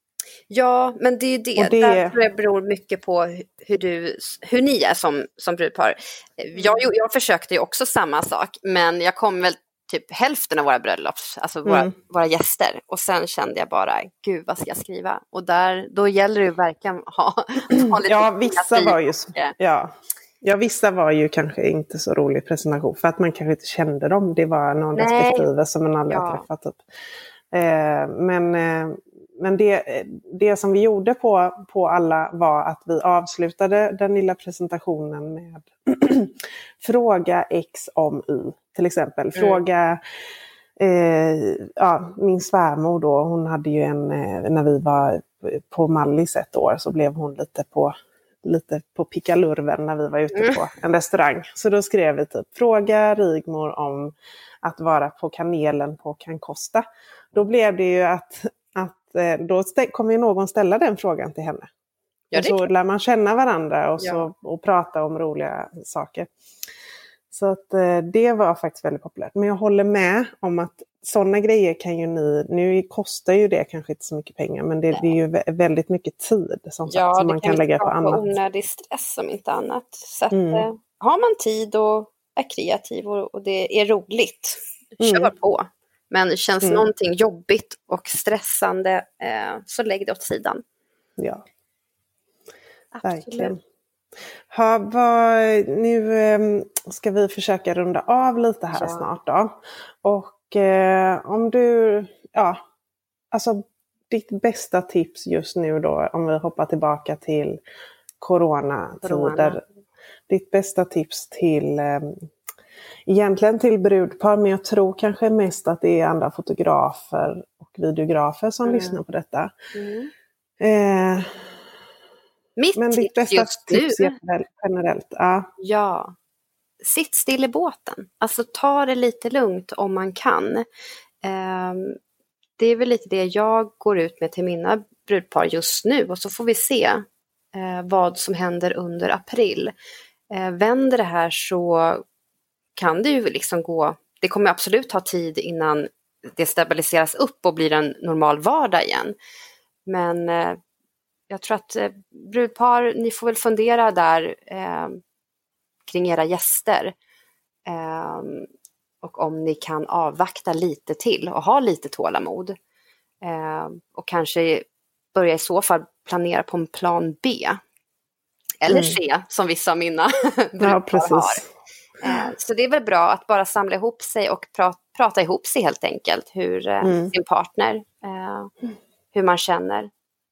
Ja, men det är ju det. Och det- Där tror jag beror mycket på hur, du, hur ni är som, som brudpar. Jag, jag försökte ju också samma sak, men jag kom väl typ hälften av våra bröllops, alltså våra, Mm. våra gäster. Och sen kände jag bara, gud vad ska jag skriva? Och där, då gäller det ju verkligen att ha, ha lite Ja, vissa kreativ- var ju... Ja. Ja, vissa var ju kanske inte så rolig presentation. För att man kanske inte kände dem. Det var någon Nej. respektive som man aldrig Ja. har träffat. Typ. Eh, men eh, men det, det som vi gjorde på, på alla var att vi avslutade den lilla presentationen med fråga X om Y. Till exempel. Fråga... Eh, ja, min svärmor då, hon hade ju en, eh, när vi var på Mallis ett år så blev hon lite på lite på pickalurven när vi var ute Mm. på en restaurang. Så då skrev vi typ, fråga Rigmor om att vara på kanelen på Can Costa. Då blev det ju att, att eh, då stä- kommer ju någon ställa den frågan till henne. Ja, och det är så lär man känna varandra och, så, Ja. och prata om roliga saker. Så att eh, det var faktiskt väldigt populärt. Men jag håller med om att sådana grejer kan ju ni, nu kostar ju det kanske inte så mycket pengar, men det, det är ju vä- väldigt mycket tid som, sagt, Ja, som det man kan lägga på skapa annat. onödig stress om inte annat. Så att, Mm. eh, har man tid och är kreativ och, och det är roligt, kör Mm. på. Men känns Mm. någonting jobbigt och stressande eh, så lägg det åt sidan. Ja, Absolut. verkligen. Ha, vad, nu eh, ska vi försöka runda av lite här Ja. snart då. Och eh, om du, ja, alltså ditt bästa tips just nu då, om vi hoppar tillbaka till coronatider. Corona. Ditt bästa tips till, eh, egentligen till brudpar, men jag tror kanske mest att det är andra fotografer och videografer som Mm. lyssnar på detta. Mm. Eh, Mitt men ditt tips bästa just tips nu, generellt, generellt ja. ja, sitt still i båten. Alltså ta det lite lugnt om man kan. Ehm, det är väl lite det jag går ut med till mina brudpar just nu och så får vi se eh, vad som händer under april. Eh, vänder det här så kan det ju liksom gå, det kommer absolut ta tid innan det stabiliseras upp och blir en normal vardag igen. Men eh, jag tror att eh, brudpar, ni får väl fundera där eh, kring era gäster. Eh, och om ni kan avvakta lite till och ha lite tålamod. Eh, och kanske börja i så fall planera på en plan B. Eller Mm. C, som vissa av mina Ja, precis. har. Eh, så det är väl bra att bara samla ihop sig och prata, prata ihop sig helt enkelt. Hur eh, Mm. sin partner, eh, hur man känner.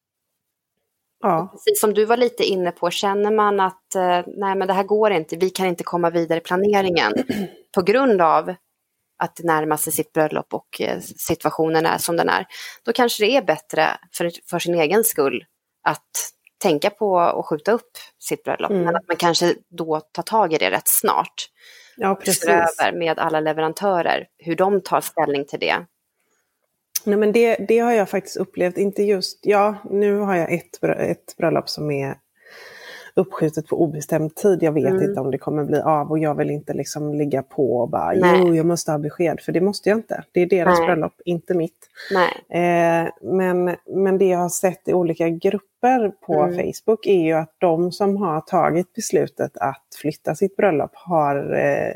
Ja. Precis som du var lite inne på, känner man att eh, nej men det här går inte, vi kan inte komma vidare i planeringen på grund av att närma sig sitt bröllop och eh, situationen är som den är. Då kanske det är bättre för, för sin egen skull att tänka på att skjuta upp sitt bröllop. Mm. Men att man kanske då tar tag i det rätt snart. Ja, precis. Över med alla leverantörer, hur de tar ställning till det. Nej, men det, det har jag faktiskt upplevt, inte just, ja nu har jag ett, brö- ett bröllop som är uppskjutet på obestämd tid. Jag vet Mm. inte om det kommer bli av och jag vill inte liksom ligga på och bara, Nej. jo jag måste ha besked, för det måste jag inte. Det är deras Nej. bröllop, inte mitt. Nej. Eh, men, men det jag har sett i olika grupper på Mm. Facebook är ju att de som har tagit beslutet att flytta sitt bröllop har eh,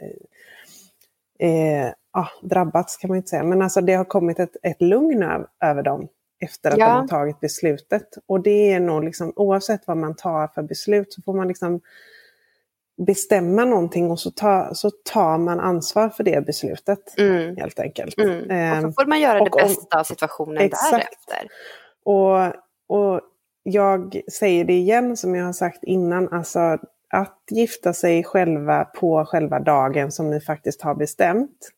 eh, ah, drabbats kan man inte säga. Men alltså det har kommit ett, ett lugn över, över dem efter att Ja. de har tagit beslutet. Och det är nog liksom, oavsett vad man tar för beslut så får man liksom bestämma någonting och så, ta, så tar man ansvar för det beslutet Mm. helt enkelt. Mm. Och Eh, så får man göra det och om- bästa av situationen Exakt. därefter. Och, och jag säger det igen som jag har sagt innan, alltså att gifta sig själva på själva dagen som ni faktiskt har bestämt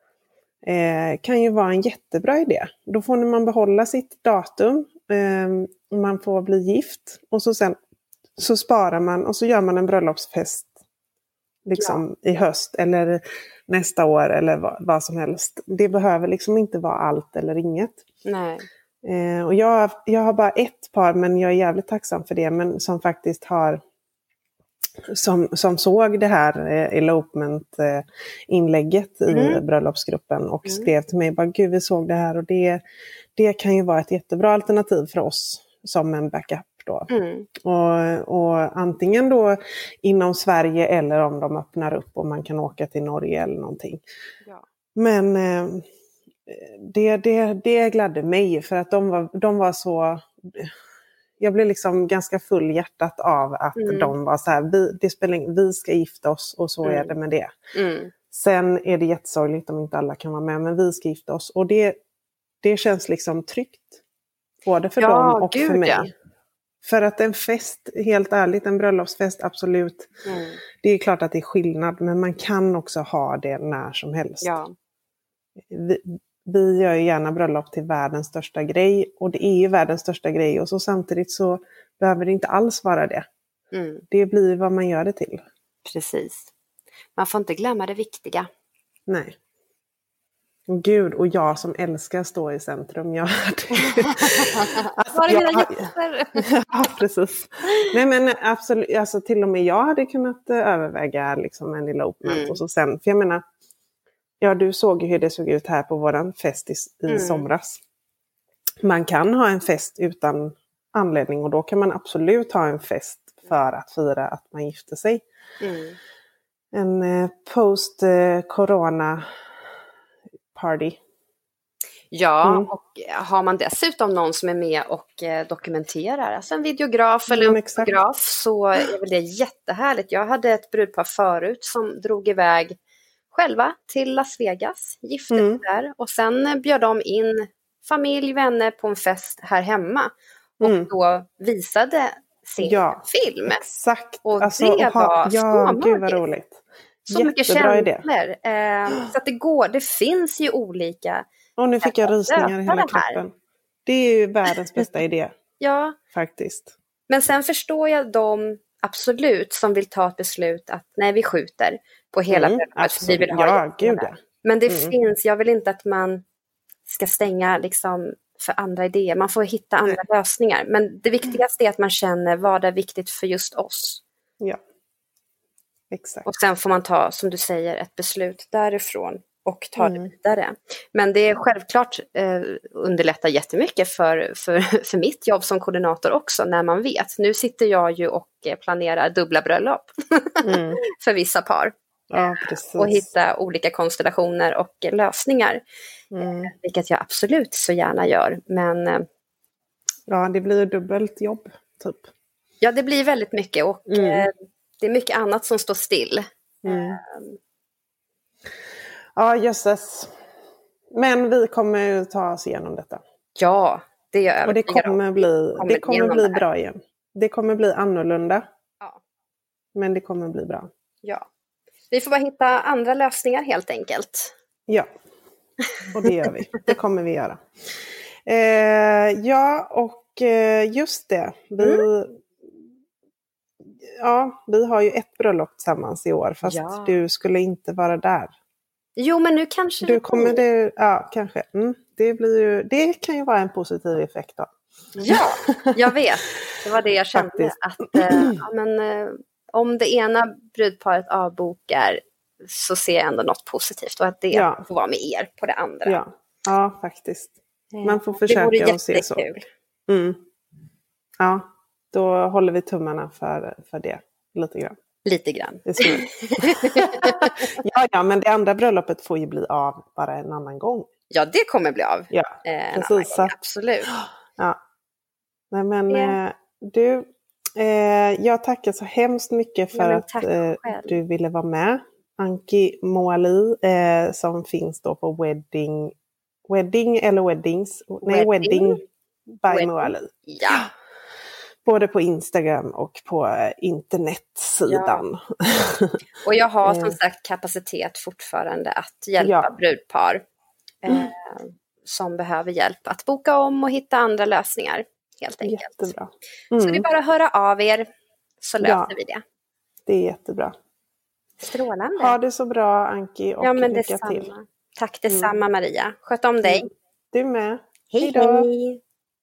eh, kan ju vara en jättebra idé. Då får man behålla sitt datum, eh, man får bli gift och så sen så sparar man och så gör man en bröllopsfest liksom i höst eller nästa år eller vad, vad som helst. Det behöver liksom inte vara allt eller inget. Nej. Eh, och jag, jag har bara ett par, men jag är jävligt tacksam för det, men som faktiskt har som, som såg det här eh, elopement eh, inlägget i Mm. bröllopsgruppen och Mm. skrev till mig bara, gud vi såg det här och det, det kan ju vara ett jättebra alternativ för oss som en backup då. Mm. Och, och antingen då inom Sverige eller om de öppnar upp och man kan åka till Norge eller någonting. Ja. Men eh, det, det, det gladde mig för att de var, de var så... Jag blev liksom ganska fullhjärtat av att Mm. de var så här, vi, det spelar ing- vi ska gifta oss och så Mm. är det med det. Mm. Sen är det jättesorgligt om inte alla kan vara med, men vi ska gifta oss. Och det, det känns liksom tryggt. Både för Ja, dem och gud, för mig. ja. För att en fest, helt ärligt, en bröllopsfest, absolut. Mm. Det är klart att det är skillnad, men man kan också ha det när som helst. Ja. Vi, vi gör ju gärna bröllop till världens största grej. Och det är ju världens största grej. Och så samtidigt så behöver det inte alls vara det. Mm. Det blir vad man gör det till. Precis. Man får inte glömma det viktiga. Nej. Och Gud, och jag som älskar att stå i centrum. Jag hade... alltså, Var är mina jag... gäster? Ja, precis. Nej men absolut, alltså, till och med jag hade kunnat uh, överväga liksom, en elopement. Mm. Och så sen, för jag menar, ja du såg ju hur det såg ut här på våran fest i, i Mm. somras. Man kan ha en fest utan anledning och då kan man absolut ha en fest för att fira att man gifter sig. Mm. En uh, post-corona party. Ja, Mm. och har man dessutom någon som är med och eh, dokumenterar, alltså en videograf eller Mm, en exakt. fotograf, så är väl det jättehärligt. Jag hade ett brudpar förut som drog iväg själva till Las Vegas, gifte sig Mm. där och sen bjöd de in familj, vänner på en fest här hemma och Mm. då visade sin Ja. film. Exakt. Och Alltså, det och ha- var ja, så gud vad magiskt. roligt. Så mycket Jättebra idé. känslor. Eh, så att det går, det finns ju olika. Och nu fick jag Jag rysningar i döpar hela det här. kroppen. Det är ju världens bästa idé Ja, faktiskt. men sen förstår jag dem absolut som vill ta ett beslut att nej, vi skjuter på hela Mm, bröllopet, för vi vill ha Ja, gästerna gud där. ja. Men det Mm. finns, jag vill inte att man ska stänga liksom för andra idéer. Man får hitta andra Nej. lösningar. Men det viktigaste är att man känner vad är viktigt för just oss. Ja, exakt. Och sen får man ta, som du säger, ett beslut därifrån och ta mm. det vidare. Men det är självklart eh, underlättar jättemycket för, för, för mitt jobb som koordinator också, när man vet. Nu sitter jag ju och planerar dubbla bröllop mm. för vissa par. Ja, precis. Och hitta olika konstellationer och lösningar. Mm. Vilket jag absolut så gärna gör. Men, ja, det blir dubbelt jobb typ. Ja, det blir väldigt mycket. Och mm. eh, det är mycket annat som står still. Mm. Um, ja, jösses. Men vi kommer ju ta oss igenom detta. Ja, det är jag övertygad om. Och det kommer bli, kommer det kommer bli bra igen. Det kommer bli annorlunda. Ja. Men det kommer bli bra. Ja. Vi får bara hitta andra lösningar helt enkelt. Ja, och det gör vi. Det kommer vi göra. Eh, ja, och eh, just det. Vi, mm. ja, vi har ju ett bröllop tillsammans i år. Fast ja. du skulle inte vara där. Jo, men nu kanske du kommer det. Ja, kanske. Mm, det, blir ju, det kan ju vara en positiv effekt då. Ja, jag vet. Det var det jag kände. Att, eh, ja, men, eh, om det ena brudparet avbokar så ser jag ändå något positivt. Och att det ja. får vara med er på det andra. Ja, ja faktiskt. Man får försöka att se så. Mm. Ja, då håller vi tummarna för, för det. Lite grann. Lite grann. Det ja, ja, men det andra bröllopet får ju bli av bara en annan gång. Ja, det kommer bli av. Ja, eh, precis. Gång, absolut. Ja. Nej, men yeah. eh, du, eh, jag tackar så hemskt mycket för att eh, du ville vara med. Anki Moali eh, som finns då på Wedding, Wedding eller Weddings, nej Wedding, wedding by wedding. Moali. Ja. Både på Instagram och på internetsidan. Ja. Och jag har som sagt kapacitet fortfarande att hjälpa ja. brudpar eh, mm. som behöver hjälp att boka om och hitta andra lösningar helt enkelt. Jättebra. Mm. Så det är bara att höra av er så löser ja. vi det. Det är jättebra. Strålande. Ha det så bra Anki och ja, men lycka detsamma. till. Tack detsamma mm. Maria. Sköt om dig. Du med. Hej då. Hej.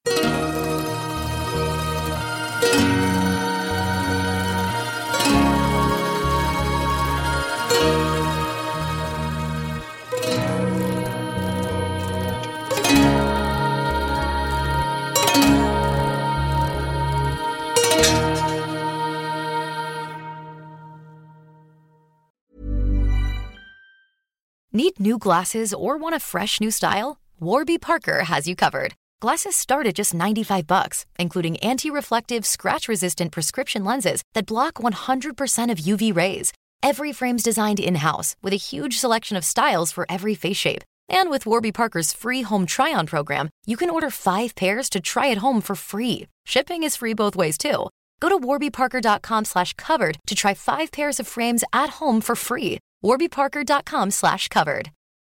Need new glasses or want a fresh new style? Warby Parker has you covered. Glasses start at just ninety-five bucks, including anti-reflective, scratch-resistant prescription lenses that block one hundred percent of U V rays. Every frame's designed in-house with a huge selection of styles for every face shape. And with Warby Parker's free home try-on program, you can order five pairs to try at home for free. Shipping is free both ways, too. Go to warbyparker.com slash covered to try five pairs of frames at home for free. warbyparker.com slash covered.